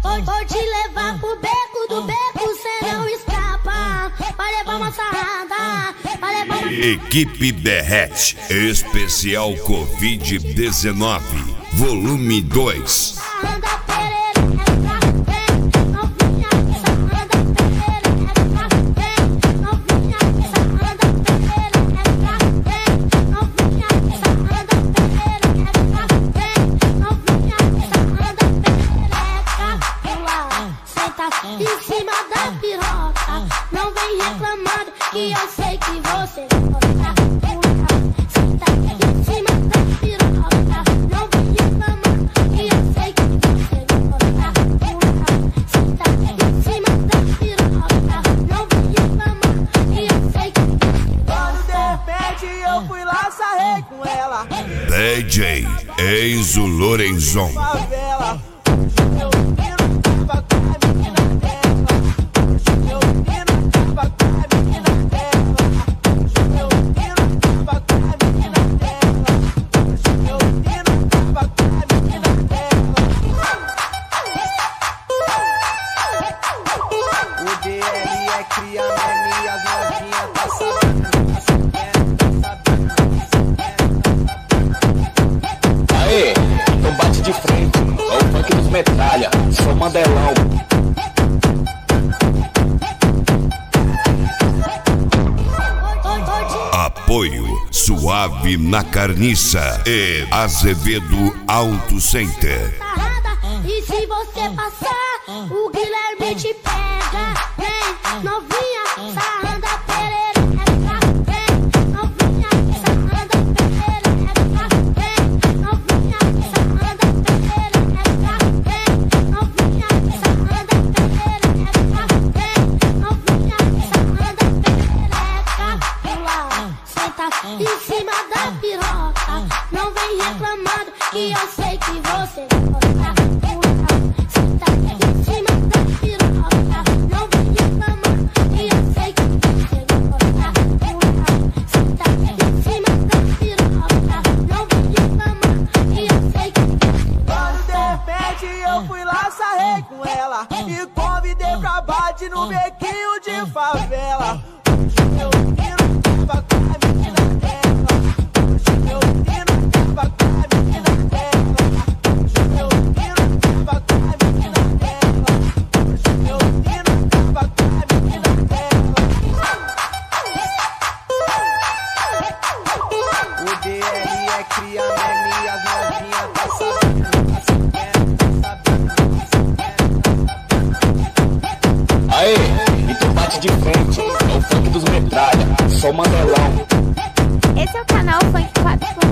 Vou te levar pro beco do beco, cê não escapa. Vai levar uma sarrada, vai levar uma... Equipe Derrete, especial Covid-19, volume 2. Em cima da piroca, não vem reclamando que eu sei que você gosta. Senta em cima da piroca, não vem reclamando que eu sei que você gosta. Senta em cima da piroca, não vem reclamando que eu sei que você gosta. De repente eu fui lá, sarrei com ela. DJ Enzo Lorenzon. Aê, então bate de frente, é o funk dos metralha, sou Mandelão. Apoio Suave na Carniça e Azevedo Auto Center. E se você passar, o Guilherme te pega. Vem, novinha, sarranda perereca. Vem, novinha, sarranda perereca. Vem, novinha, sarranda perereca. Vem, novinha, sarranda perereca. Vem, novinha, sarranda perereca. Pula, senta em cima da piroca. Não vem reclamando que eu sei que você gosta. Eu fui lá, sarrei com ela e convidei pra bate no bequinho de favela. Meu menino tava com a menina dela. Meu menino tava com a menina dela. Meu menino tava com a menina dela. Meu menino tava com a menina dela. O DL é cria, e as novinhas tá sabendo. Aê, então bate de frente, é o funk dos metralha, sou Mandelão. Esse é o canal Funk 4.